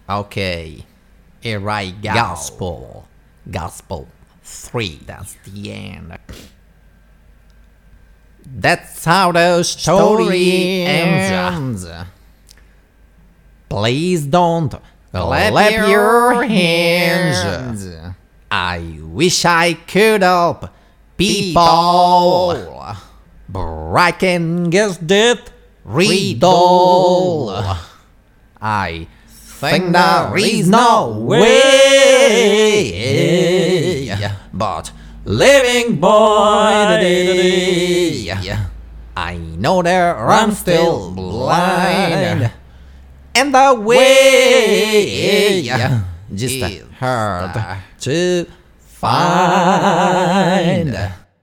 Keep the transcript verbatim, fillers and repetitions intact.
Okay, here I go. Gospel, Gospel three. That's the end. That's how the story ends. Please don't clap your hands. I wish I could help people, but I can guess that riddle. I think there is no way, but living by the day, I know that I'm still blind, and the way just hard to find.